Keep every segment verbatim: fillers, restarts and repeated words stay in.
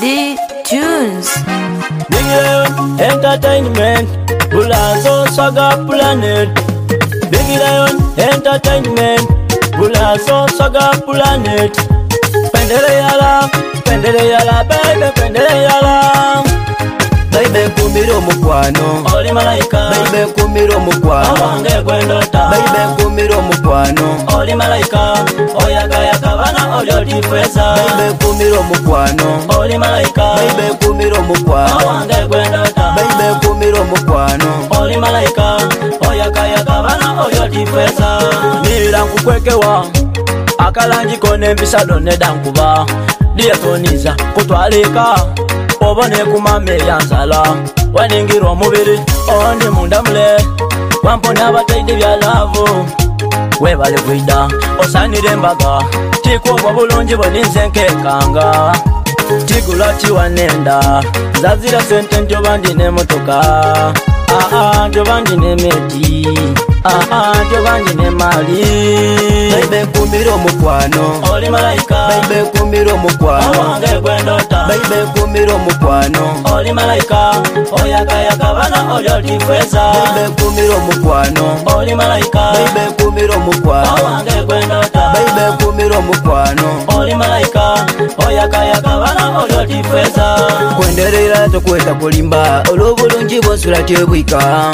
D Tunes. Big Lion Entertainment, Bulazo Saga Planet. Big Lion Entertainment, Bulazo Saga Planet. Pendele yala, pendele yala, baby, pendele yala. Baby kumiro mukwano, oli malaika. Baby kumiro mukwano, awange kwendota. Baby kumiro mukwano, oli malaika. Oyaka yaka bana oli otifesa. Baby kumiro mukwano, oli malaika. Baby kumiro mukwano, awange kwendota. Baby kumiro mukwano, oli malaika. Oyaka yaka bana oli otifesa. Nira nkukwekewa, akalanji kone mbisado nedankuba. Dietoniza kutwalika, obone kumame yansala. Waningiro omubiri ondi munda mule, wampona abateide bya lavu. Webale kwida osanire embaga, tikubwa bulungi boninze nkekanga. Tigula tiwanenda, zazira sente njoba ndine motoka. Ah ah, njoba ndine meti. Ah ah, njoba ndine mali. Baby kumiro mukwano, oli malaika. Baby kumiro mukwano, awange kwendota. Baby kumiro mukwano, oli malaika. Oyaka yaka bana oli otifesa. Baby kumiro mukwano, oli malaika. Baby kumiro mukwano, awange kwendota. Baby kumiro mukwano, oli malaika. Oyaka yaka bana oli otifesa. Kwenderera tokweta kulimba, olubulungi bwonsula tebwika.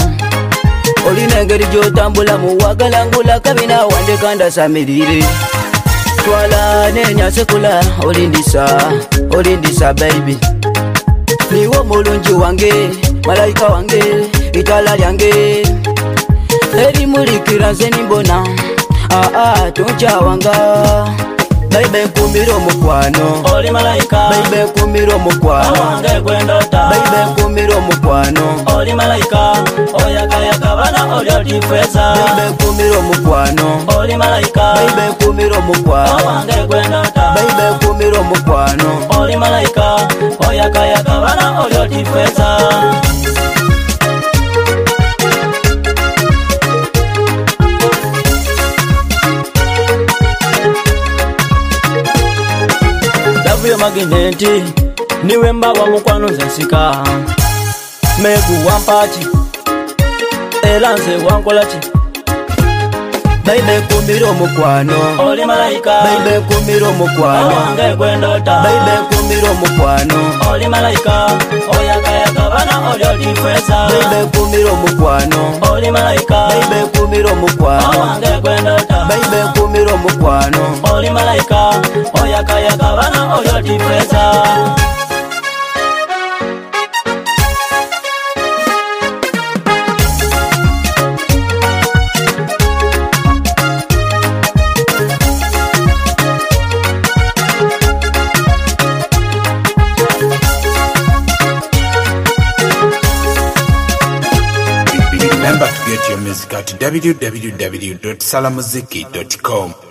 Olina engeri gyotambula muwagala ngula kabina wande kanda samirire. Twala nenya sekula olindisa, olindisa baby. Niwo mulungi wange, malaika wange, itala lyange. Eri mulikira nze nimbona, ah ah tuncha wanga. Baby kumiro mukwano, oli malaika. Baby kumiro mukwano, awange kwendota. Baby kumiro mukwano, oli malaika. Oyaka yaka bana oli otifesa. Baby kumiro mukwano, oli malaika. Baby kumiro mukwano, awange kwendota. Baby kumiro mukwano, oli malaika. Oyaka yaka bana oli otifesa. Davuyo magineti, niwe mbawa mukwano zensika. Megu wampachi, elanze wankolachi. Baby kumiro mukwano, oli malaika. Baby kumiro mukwano, awange kwendota. Baby kumiro mukwano, oli malaika. Oyaka yaka bana oli otifesa. Baby kumiro mukwano, oli malaika. Baby kumiro mukwano, awange kwendota. Baby kumiro mukwano, oli malaika. Oyaka yaka bana oli otifesa. Remember to get your music at w w w dot salamuziki dot com.